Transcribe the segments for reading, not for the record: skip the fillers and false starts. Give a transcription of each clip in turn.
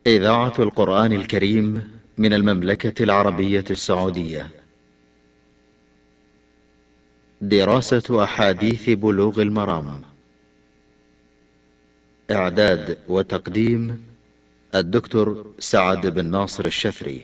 إذاعة القرآن الكريم من المملكة العربية السعودية. دراسة أحاديث بلوغ المرام. إعداد وتقديم الدكتور سعد بن ناصر الشفري.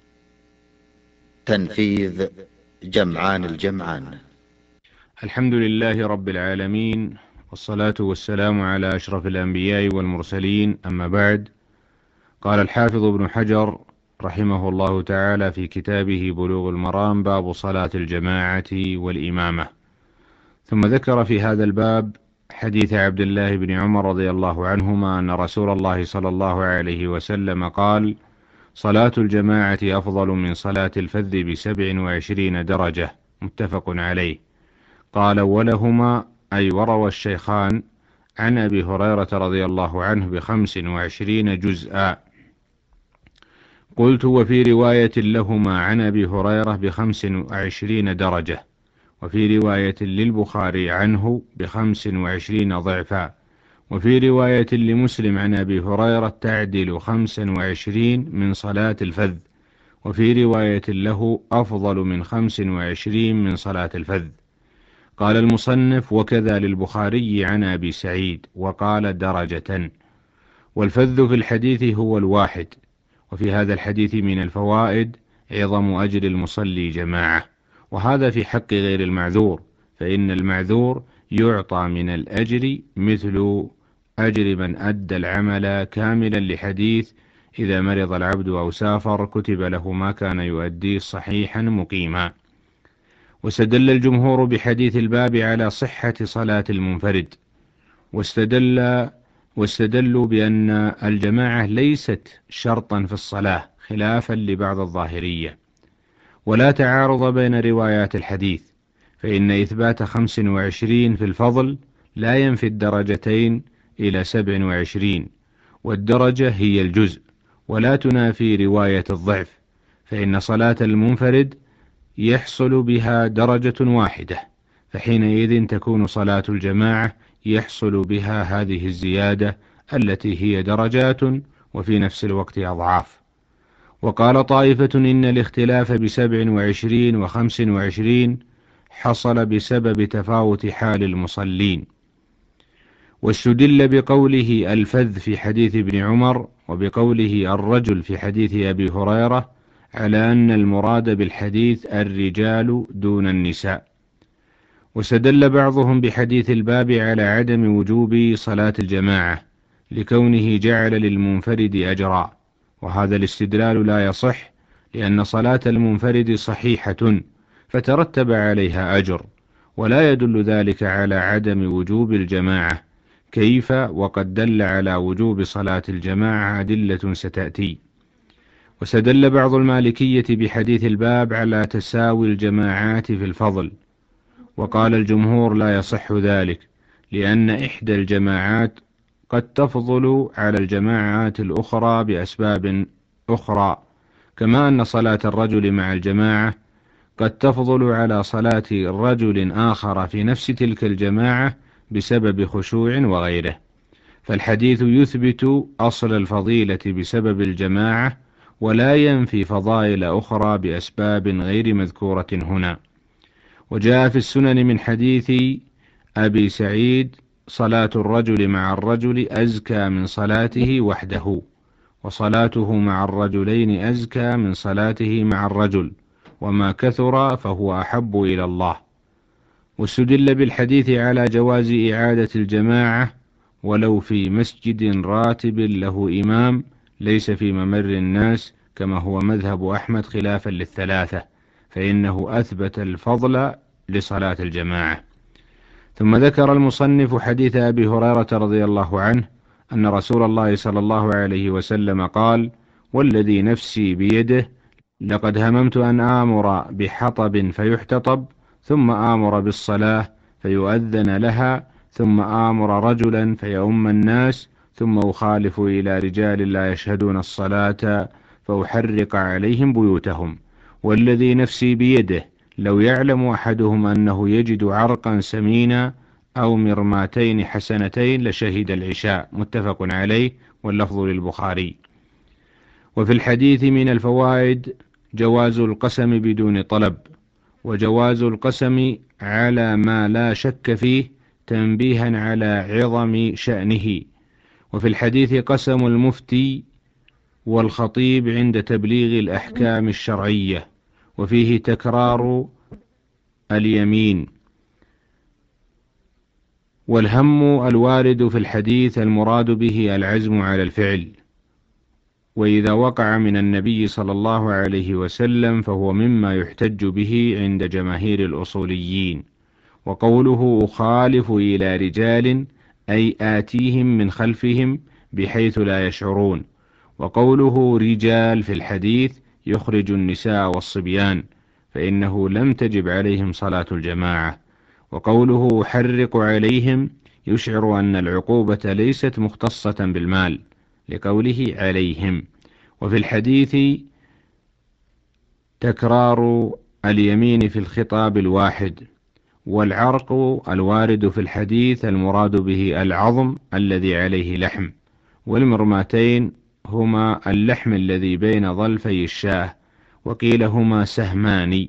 تنفيذ جمعان الجمعان. الحمد لله رب العالمين، والصلاة والسلام على أشرف الأنبياء والمرسلين، أما بعد. قال الحافظ ابن حجر رحمه الله تعالى في كتابه بلوغ المرام: باب صلاة الجماعة والإمامة. ثم ذكر في هذا الباب حديث عبد الله بن عمر رضي الله عنهما أن رسول الله صلى الله عليه وسلم قال: صلاة الجماعة أفضل من صلاة الفذ ب27 درجة، متفق عليه. قال: ولهما، أي وروى الشيخان، عن أبي هريرة رضي الله عنه ب25 جزءا. قلت: وفي رواية لهما عن أبي هريرة ب25 درجة، وفي رواية للبخاري عنه ب25 ضعفا، وفي رواية لمسلم عن أبي هريرة تعدل 25 من صلاة الفذ، وفي رواية له أفضل من 25 من صلاة الفذ. قال المصنف: وكذا للبخاري عن أبي سعيد، وقال درجة. والفذ في الحديث هو الواحد. وفي هذا الحديث من الفوائد عظم أجر المصلي جماعة، وهذا في حق غير المعذور، فإن المعذور يعطى من الأجر مثل أجر من أدى العمل كاملا، لحديث: إذا مرض العبد أو سافر كتب له ما كان يؤديه صحيحا مقيما. واستدل الجمهور بحديث الباب على صحة صلاة المنفرد، واستدلوا بأن الجماعة ليست شرطا في الصلاة، خلافا لبعض الظاهرية. ولا تعارض بين روايات الحديث، فإن إثبات 25 في الفضل لا ينفي الدرجتين إلى 27، والدرجة هي الجزء، ولا تنافي رواية الضعف، فإن صلاة المنفرد يحصل بها درجة واحدة، فحينئذ تكون صلاة الجماعة يحصل بها هذه الزيادة التي هي درجات، وفي نفس الوقت أضعاف. وقال طائفة إن الاختلاف ب27 و25 حصل بسبب تفاوت حال المصلين. واستدل بقوله الفذ في حديث ابن عمر، وبقوله الرجل في حديث أبي هريرة، على أن المراد بالحديث الرجال دون النساء. واستدل بعضهم بحديث الباب على عدم وجوب صلاة الجماعة، لكونه جعل للمنفرد أجرا، وهذا الاستدلال لا يصح، لأن صلاة المنفرد صحيحة فترتب عليها أجر، ولا يدل ذلك على عدم وجوب الجماعة، كيف وقد دل على وجوب صلاة الجماعة أدلة ستأتي. واستدل بعض المالكية بحديث الباب على تساوي الجماعات في الفضل، وقال الجمهور لا يصح ذلك، لأن إحدى الجماعات قد تفضل على الجماعات الأخرى بأسباب أخرى، كما أن صلاة الرجل مع الجماعة قد تفضل على صلاة رجل آخر في نفس تلك الجماعة بسبب خشوع وغيره. فالحديث يثبت أصل الفضيلة بسبب الجماعة، ولا ينفي فضائل أخرى بأسباب غير مذكورة هنا. وجاء في السنن من حديث أبي سعيد: صلاة الرجل مع الرجل أزكى من صلاته وحده، وصلاته مع الرجلين أزكى من صلاته مع الرجل، وما كثر فهو أحب إلى الله. واستدل بالحديث على جواز إعادة الجماعة ولو في مسجد راتب له إمام ليس في ممر الناس، كما هو مذهب أحمد خلافا للثلاثة، فإنه أثبت الفضل لصلاة الجماعة. ثم ذكر المصنف حديث أبي هريرة رضي الله عنه أن رسول الله صلى الله عليه وسلم قال: والذي نفسي بيده لقد هممت أن آمر بحطب فيحتطب، ثم آمر بالصلاة فيؤذن لها، ثم آمر رجلا فيؤم الناس، ثم أخالف إلى رجال لا يشهدون الصلاة فأحرق عليهم بيوتهم. والذي نفسي بيده لو يعلم أحدهم أنه يجد عرقا سمينا أو مرماتين حسنتين لشهد العشاء، متفق عليه، واللفظ للبخاري. وفي الحديث من الفوائد جواز القسم بدون طلب، وجواز القسم على ما لا شك فيه تنبيها على عظم شأنه. وفي الحديث قسم المفتي والخطيب عند تبليغ الأحكام الشرعية، وفيه تكرار اليمين. والهم الوارد في الحديث المراد به العزم على الفعل، وإذا وقع من النبي صلى الله عليه وسلم فهو مما يحتج به عند جماهير الأصوليين. وقوله أخالف إلى رجال أي آتيهم من خلفهم بحيث لا يشعرون. وقوله رجال في الحديث يخرج النساء والصبيان، فإنه لم تجب عليهم صلاة الجماعة. وقوله أحرق عليهم يشعر أن العقوبة ليست مختصة بالمال لقوله عليهم. وفي الحديث تكرار اليمين في الخطاب الواحد. والعرق الوارد في الحديث المراد به العظم الذي عليه لحم، والمرماتين هما اللحم الذي بين ظلفي الشاة، وقيل هما سهمان.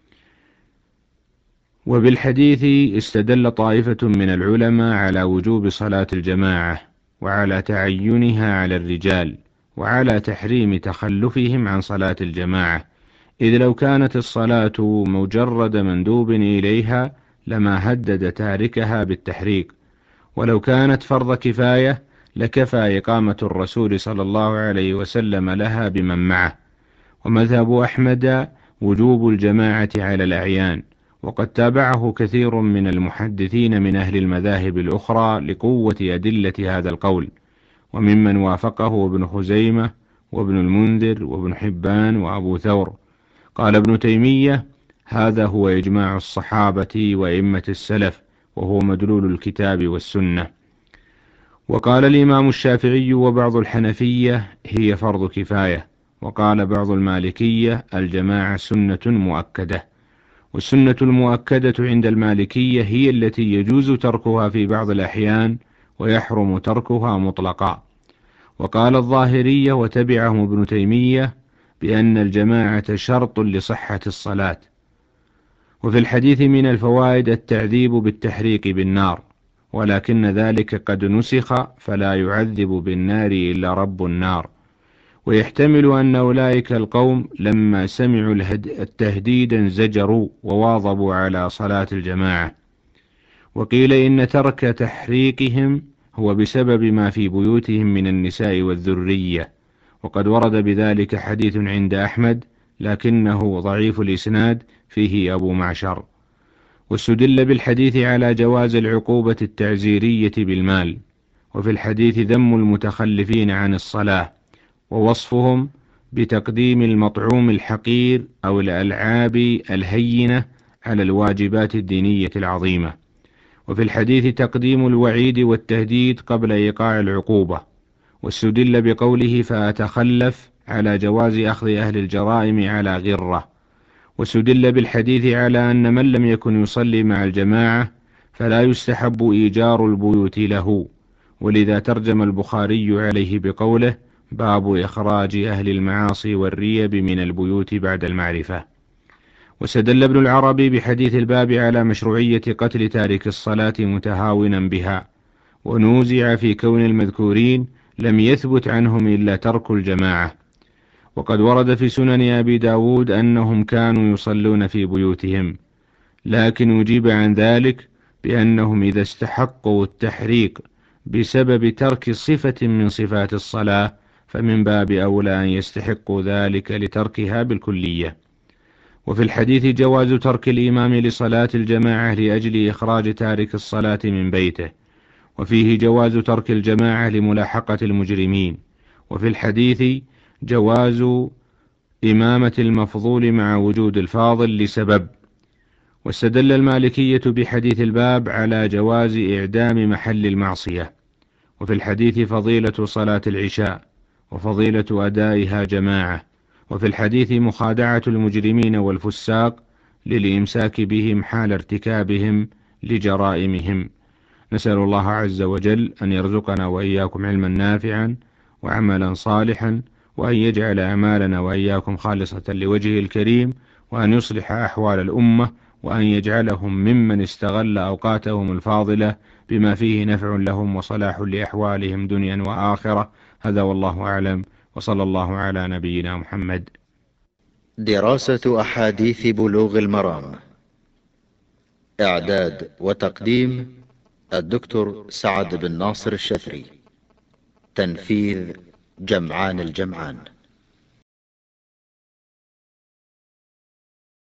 وبالحديث استدل طائفة من العلماء على وجوب صلاة الجماعة، وعلى تعينها على الرجال، وعلى تحريم تخلفهم عن صلاة الجماعة، إذ لو كانت الصلاة مجرد مندوب إليها لما هدد تاركها بالتحريق، ولو كانت فرض كفاية لكفى إقامة الرسول صلى الله عليه وسلم لها بمن معه. ومذهب أحمد وجوب الجماعة على الأعيان، وقد تابعه كثير من المحدثين من أهل المذاهب الأخرى لقوة أدلة هذا القول، وممن وافقه ابن خزيمة وابن المنذر وابن حبان وأبو ثور. قال ابن تيمية: هذا هو إجماع الصحابة وأئمة السلف، وهو مدلول الكتاب والسنة. وقال الإمام الشافعي وبعض الحنفية: هي فرض كفاية. وقال بعض المالكية: الجماعة سنة مؤكدة. والسنة المؤكدة عند المالكية هي التي يجوز تركها في بعض الأحيان ويحرم تركها مطلقا. وقال الظاهرية وتبعهم ابن تيمية بأن الجماعة شرط لصحة الصلاة. وفي الحديث من الفوائد التعذيب بالتحريق بالنار، ولكن ذلك قد نسخ فلا يعذب بالنار إلا رب النار. ويحتمل أن أولئك القوم لما سمعوا التهديد انزجروا وواظبوا على صلاة الجماعة. وقيل إن ترك تحريقهم هو بسبب ما في بيوتهم من النساء والذرية، وقد ورد بذلك حديث عند أحمد لكنه ضعيف الإسناد فيه أبو معشر. واستدل بالحديث على جواز العقوبة التعزيرية بالمال. وفي الحديث ذم المتخلفين عن الصلاة، ووصفهم بتقديم المطعوم الحقير أو الألعاب الهينة على الواجبات الدينية العظيمة. وفي الحديث تقديم الوعيد والتهديد قبل إيقاع العقوبة. واستدل بقوله فأتخلف على جواز أخذ أهل الجرائم على غرة. واستدل بالحديث على أن من لم يكن يصلي مع الجماعة فلا يستحب إيجار البيوت له، ولذا ترجم البخاري عليه بقوله: باب إخراج أهل المعاصي والريب من البيوت بعد المعرفة. واستدل ابن العربي بحديث الباب على مشروعية قتل تارك الصلاة متهاونا بها، ونوزع في كون المذكورين لم يثبت عنهم إلا ترك الجماعة. وقد ورد في سنن أبي داود أنهم كانوا يصلون في بيوتهم، لكن أجيب عن ذلك بأنهم إذا استحقوا التحريق بسبب ترك صفة من صفات الصلاة فمن باب أولى أن يستحقوا ذلك لتركها بالكلية. وفي الحديث جواز ترك الإمام لصلاة الجماعة لأجل إخراج تارك الصلاة من بيته، وفيه جواز ترك الجماعة لملاحقة المجرمين. وفي الحديث جواز إمامة المفضول مع وجود الفاضل لسبب. واستدل المالكية بحديث الباب على جواز إعدام محل المعصية. وفي الحديث فضيلة صلاة العشاء وفضيلة أدائها جماعة. وفي الحديث مخادعة المجرمين والفساق للإمساك بهم حال ارتكابهم لجرائمهم. نسأل الله عز وجل أن يرزقنا وإياكم علما نافعا وعملا صالحا وأن يجعل أعمالنا وإياكم خالصة لوجهه الكريم، وأن يصلح أحوال الأمة، وأن يجعلهم ممن استغل أوقاتهم الفاضلة بما فيه نفع لهم وصلاح لأحوالهم دنيا وآخرة. هذا والله أعلم، وصلى الله على نبينا محمد. دراسة أحاديث بلوغ المرام. إعداد وتقديم الدكتور سعد بن ناصر الشثري. تنفيذ جمعان الجمعان.